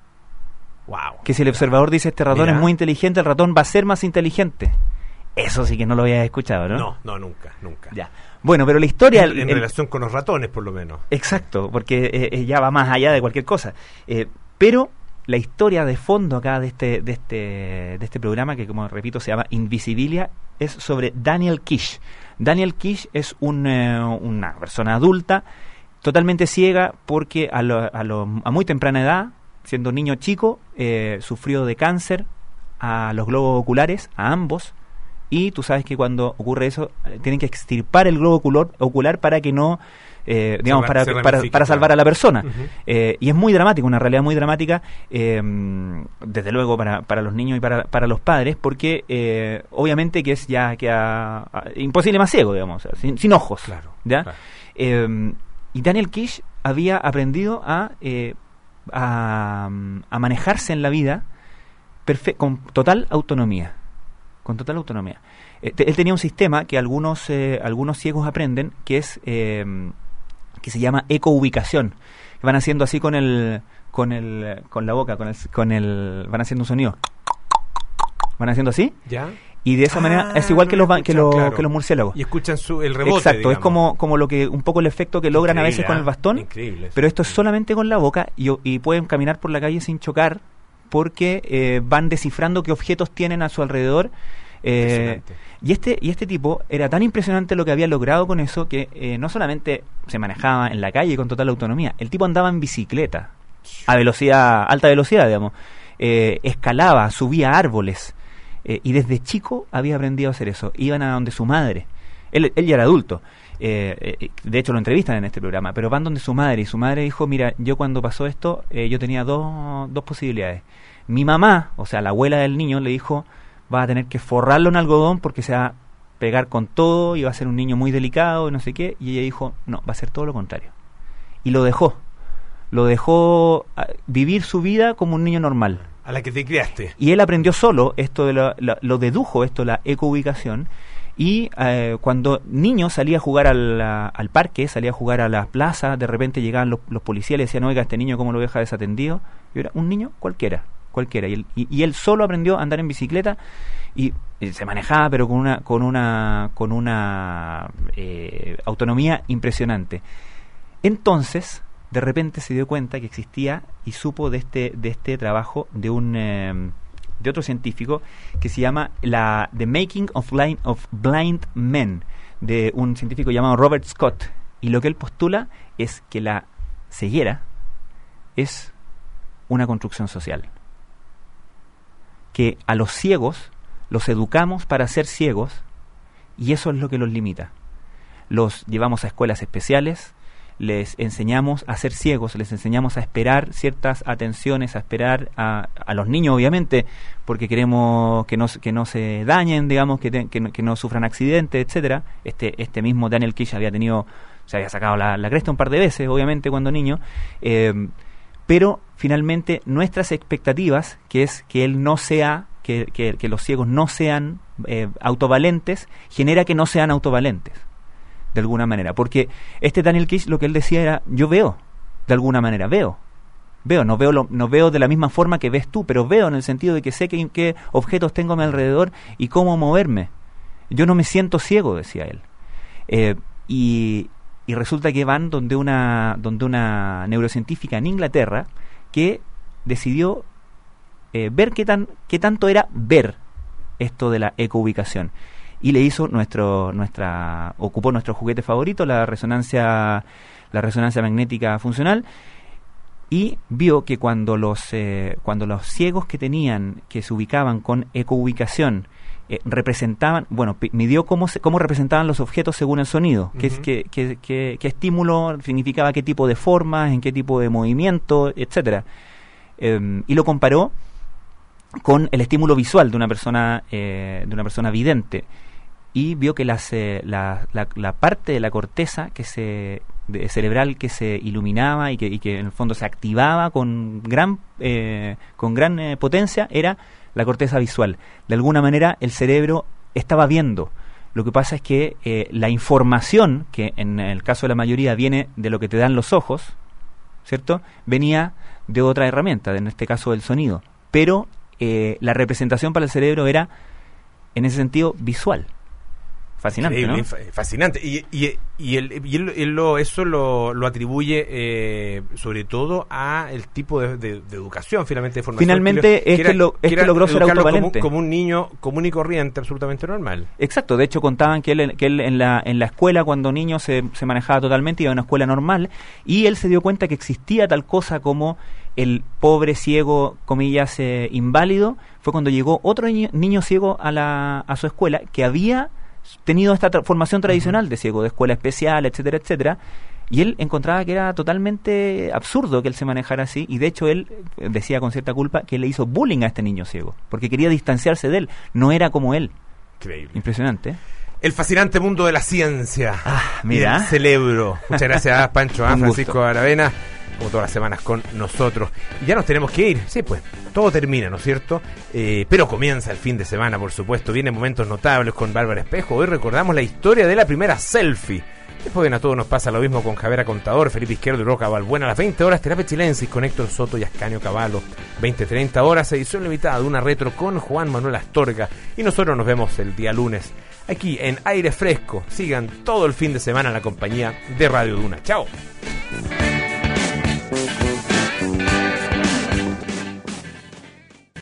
Wow. Que si el observador dice este ratón Mira. es muy inteligente, el ratón va a ser más inteligente. Eso sí que no lo habías escuchado, ¿no? No, no, nunca, nunca. Ya. Bueno, pero la historia... En, en el- relación con los ratones, por lo menos. Exacto, porque eh, eh, ya va más allá de cualquier cosa. Eh, pero la historia de fondo acá de este, de este, de este programa, que como repito se llama Invisibilia, es sobre Daniel Kish. Daniel Kish es un, eh, una persona adulta, totalmente ciega, porque a, lo, a, lo, a muy temprana edad, siendo niño chico, eh, sufrió de cáncer a los globos oculares, a ambos, y tú sabes que cuando ocurre eso, eh, tienen que extirpar el globo ocular, ocular para que no... Eh, digamos, Se para, ra- se para, ramifica, para salvar claro. a la persona. Ujú. Eh, y es muy dramático, una realidad muy dramática, eh, desde luego para, para los niños y para, para los padres, porque eh, obviamente que es ya que a, a- imposible más ciego, digamos, o sea, sin, sin ojos. Claro, ¿ya? claro. Eh, y Daniel Kish había aprendido a, eh, a, a manejarse en la vida perfe- con total autonomía. Con total autonomía. Eh, te- él tenía un sistema que algunos, eh, algunos ciegos aprenden, que es... Eh, que se llama ecoubicación. Van haciendo así con el con el con la boca, con el con el van haciendo un sonido. Van haciendo así ¿Ya? y de esa Ah, manera es igual que lo los he ba- que escuchado, los claro. que los murciélagos. Y escuchan su, el rebote, Exacto, digamos. es como como lo que un poco el efecto que logran a veces Increíble, con ¿eh? el bastón. Increíble. Pero esto es solamente con la boca y, y pueden caminar por la calle sin chocar porque eh, van descifrando qué objetos tienen a su alrededor. Eh, Impresionante. y este y este tipo era tan impresionante lo que había logrado con eso que eh, no solamente se manejaba en la calle con total autonomía, el tipo andaba en bicicleta a velocidad, alta velocidad, digamos, eh, escalaba, subía árboles eh, y desde chico había aprendido a hacer eso. Iban a donde su madre, él, él ya era adulto, eh, eh, de hecho lo entrevistan en este programa, pero van donde su madre y su madre dijo, mira, yo cuando pasó esto eh, yo tenía dos, dos posibilidades. Mi mamá, o sea la abuela del niño, le dijo, va a tener que forrarlo en algodón porque se va a pegar con todo y va a ser un niño muy delicado y no sé qué. Y ella dijo, no, va a ser todo lo contrario. Y lo dejó. Lo dejó a, vivir su vida como un niño normal. A la que te criaste. Y él aprendió solo, esto de la, la- lo dedujo, esto, la ecoubicación. Y eh, cuando niño salía a jugar al, a- al parque, salía a jugar a la plaza, de repente llegaban los, los policías y le decían, oiga, este niño cómo lo deja desatendido. Y era un niño cualquiera. cualquiera y él, y, y él solo aprendió a andar en bicicleta y, y se manejaba pero con una con una con una eh, autonomía impresionante. Entonces de repente se dio cuenta que existía y supo de este de este trabajo de un eh, de otro científico que se llama la The Making of Blind, of Blind Men, de un científico llamado Robert Scott, y lo que él postula es que la ceguera es una construcción social. Que a los ciegos los educamos para ser ciegos y eso es lo que los limita. Los llevamos a escuelas especiales, les enseñamos a ser ciegos, les enseñamos a esperar ciertas atenciones, a esperar a, a los niños, obviamente, porque queremos que no, que no se dañen, digamos, que, te, que, no, que no sufran accidentes, etcétera. Este, este mismo Daniel Kish había tenido, se había sacado la, la cresta un par de veces, obviamente, cuando niño, eh, pero finalmente nuestras expectativas, que es que él no sea, que, que, que los ciegos no sean eh, autovalentes, genera que no sean autovalentes. De alguna manera, porque este Daniel Kish lo que él decía era, yo veo, de alguna manera, veo, veo, no veo lo, no veo de la misma forma que ves tú, pero veo en el sentido de que sé qué, qué objetos tengo a mi alrededor y cómo moverme. Yo no me siento ciego, decía él. Eh, y, y resulta que van donde una, donde una neurocientífica en Inglaterra que decidió eh, ver qué, tan, qué tanto era ver esto de la ecoubicación. Y le hizo nuestro, nuestra, ocupó nuestro juguete favorito, la resonancia, la resonancia magnética funcional, y vio que cuando los, eh, cuando los ciegos que tenían, que se ubicaban con ecoubicación, eh, representaban, bueno, p- midió cómo se, cómo representaban los objetos según el sonido, uh-huh. qué, qué, qué, qué, qué estímulo significaba qué tipo de formas, en qué tipo de movimiento, etcétera, eh, y lo comparó con el estímulo visual de una persona, eh, de una persona vidente. Y vio que las, eh, la, la, la parte de la corteza que se de, cerebral que se iluminaba y que, y que en el fondo se activaba con gran eh, con gran eh, potencia era la corteza visual. De alguna manera el cerebro estaba viendo. Lo que pasa es que eh, la información, que en el caso de la mayoría viene de lo que te dan los ojos, ¿cierto? Venía de otra herramienta, en este caso del sonido. Pero eh, la representación para el cerebro era, en ese sentido, visual. Fascinante, ¿no? Fascinante. Y, y, y, él, y él, él lo, eso lo, lo atribuye eh, sobre todo a el tipo de, de, de educación, finalmente, de formación. Finalmente que es, que, era, lo, es que, que logró ser autovalente. Como, como un niño común y corriente, absolutamente normal. Exacto. De hecho, contaban que él, que él en, la, en la escuela, cuando niño, se, se manejaba totalmente, iba a una escuela normal, y él se dio cuenta que existía tal cosa como el pobre ciego, comillas, eh, inválido. Fue cuando llegó otro niño, niño ciego a, la, a su escuela, que había tenido esta tra- formación tradicional de ciego, de escuela especial, etcétera, etcétera, y él encontraba que era totalmente absurdo que él se manejara así, y de hecho él decía con cierta culpa que le hizo bullying a este niño ciego, porque quería distanciarse de él, no era como él. Increíble. Impresionante, ¿eh? El fascinante mundo de la ciencia. Ah, mira. Y el cerebro. Muchas gracias, Pancho, a Francisco gusto. Aravena, como todas las semanas con nosotros. Y ya nos tenemos que ir. Sí, pues, todo termina, ¿no es cierto? Eh, pero comienza el fin de semana, por supuesto. Vienen momentos notables con Bárbara Espejo. Hoy recordamos la historia de la primera selfie. Después bien, a todos nos pasa lo mismo con Javiera Contador, Felipe Izquierdo y Roca Balbuena. A las veinte horas, Terapia Chilensis con Héctor Soto y Ascanio Cavallo. veinte treinta horas, edición limitada de una retro con Juan Manuel Astorga. Y nosotros nos vemos el día lunes aquí en Aire Fresco. Sigan todo el fin de semana en la compañía de Radio Duna. ¡Chao!